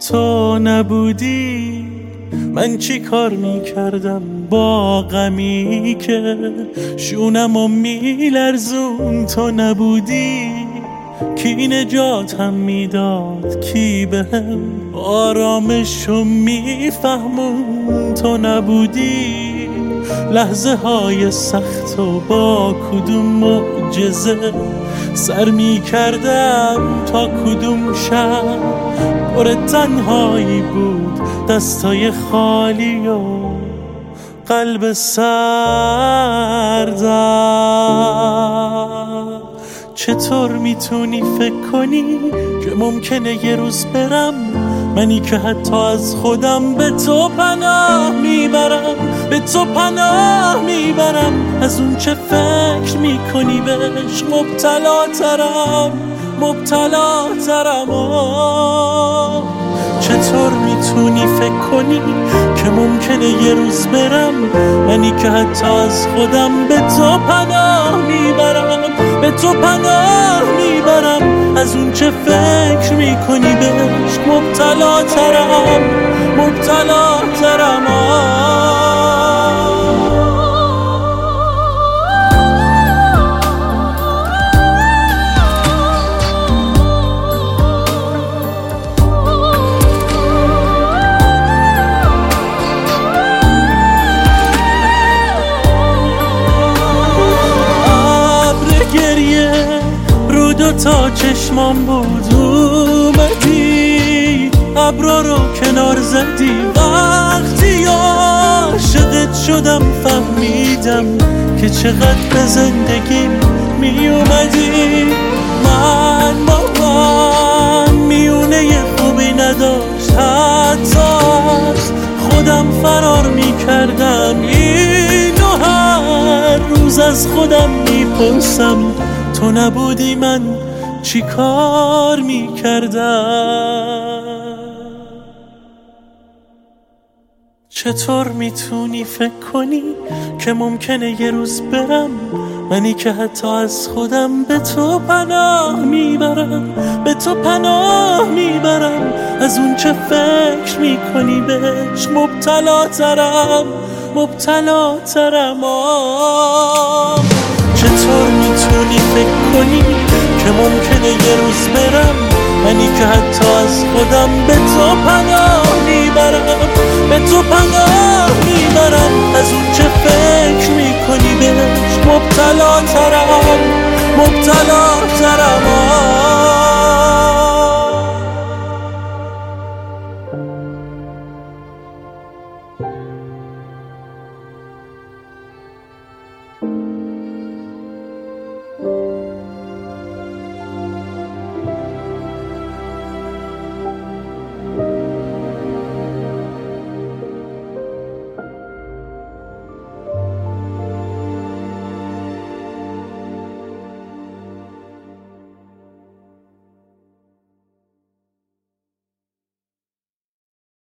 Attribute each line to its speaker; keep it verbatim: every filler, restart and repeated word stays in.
Speaker 1: تو نبودی من چی کار میکردم با غمی که شونمو میلرزون. تو نبودی کی نجاتم میداد، کی بهم آرامشو میفهمون. تو نبودی لحظه های سخت و با کدوم معجزه سر می کردم تا کدوم شب پر تنهایی بود، دستای خالی و قلب سردم. چطور میتونی فکر کنی که ممکنه یه روز برم، منی که حتی از خودم به تو پناه میبرم، به تو پناه میبرم. از اون چه فکر میکنی بهش مبتلا ترم، مبتلا ترم. چطور میتونی فکر کنی که ممکنه یه روز برم، منی که حتی از خودم به تو پناه میبرم، به تو پناه میبرم. از اون چه فکر میکنی بهش مبتلا ترم، مبتلا ترم. تا چشمام بود اومدی، ابرا رو کنار زدی. وقتی عاشقت شدم فهمیدم که چقدر به زندگیم می اومدی. من با من میونه خوبی نداشت، حتی از خودم فرار می کردم. اینو هر روز از خودم می پرسم، تو نبودی من چی کار می کردم؟ چطور میتونی فکر کنی که ممکنه یه روز برم، منی که حتی از خودم به تو پناه میبرم، به تو پناه میبرم. از اون چه فکر میکنی بهش مبتلا ترم، مبتلا ترم. چطور میتونی فکر کنی که ممکنه یه روز برم، منی که حتی از خودم به تو پناه میبرم، به تو پناه میبرم. از اون چه فکر میکنی بهش مبتلا ترم، مبتلا ترم.